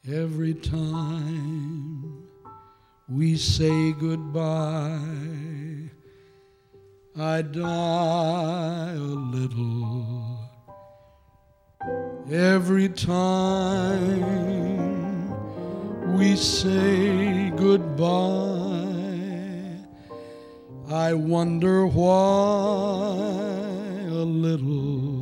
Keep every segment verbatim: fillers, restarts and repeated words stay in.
Every time we say goodbye, I die a little. Every time we say goodbye, I wonder why a little.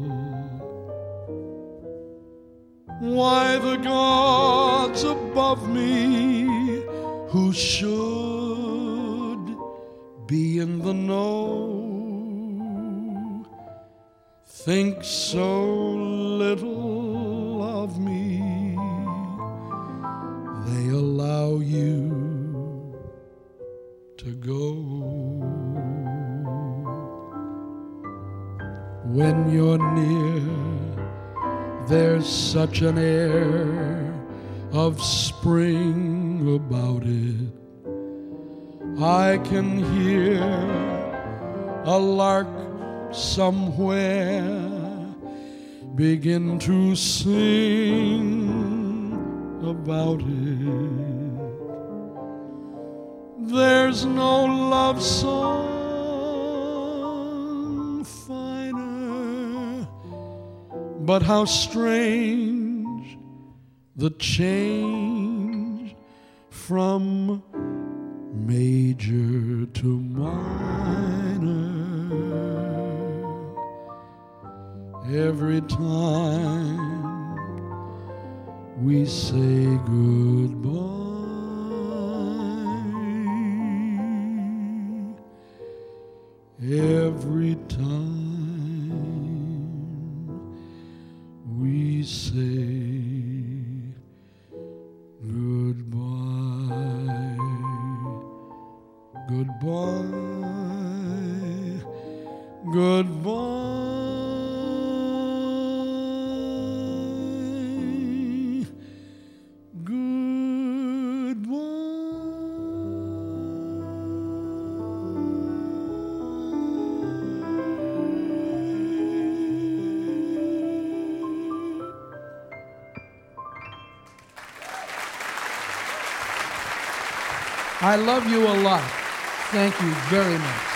Why the gods above me, who should be in the know, think so little of me, they allow you to go. When you're near, there's such an air of spring about it. I can hear a lark somewhere begin to sing about it. There's no love song finer, but how strange the change from major to minor. Every time we say goodbye, every time we say goodbye, goodbye, goodbye, I love you a lot. Thank you very much.